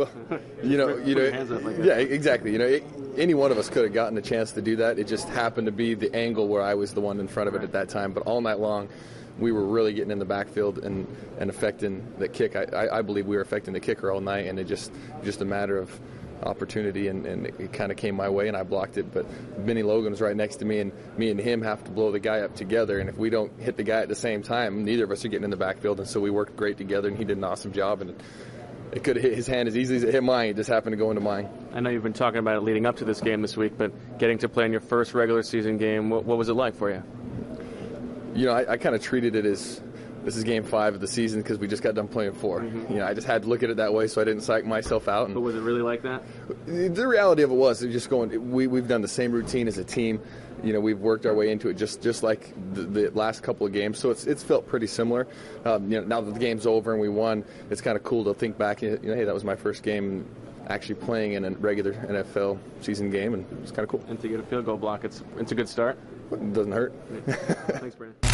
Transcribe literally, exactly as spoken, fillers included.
Well, you know, you know, hands up like that. yeah, exactly. You know, it, any one of us could have gotten a chance to do that. It just happened to be the angle where I was the one in front of it at that time. But all night long, we were really getting in the backfield and, and affecting the kick. I, I, I believe we were affecting the kicker all night, and it just just a matter of opportunity, and, and it, it kind of came my way, and I blocked it. But Benny Logan was right next to me, and me and him have to blow the guy up together. And if we don't hit the guy at the same time, neither of us are getting in the backfield. And so we worked great together, and he did an awesome job. And it could have hit his hand as easily as it hit mine. It just happened to go into mine. I know you've been talking about it leading up to this game this week, but getting to play in your first regular season game, what, what was it like for you? You know, I, I kind of treated it as this is game five of the season because we just got done playing four. Mm-hmm. You know, I just had to look at it that way so I didn't psych myself out. And but was it really like that? The reality of it was, it was just going, we, we've done the same routine as a team. You know, we've worked our way into it just, just like the, the last couple of games. So it's it's felt pretty similar. Um, you know, now that the game's over and we won, it's kind of cool to think back, you know, hey, that was my first game actually playing in a regular N F L season game, and it's kind of cool. And to get a field goal block, it's it's a good start. It doesn't hurt. Thanks, Brandon.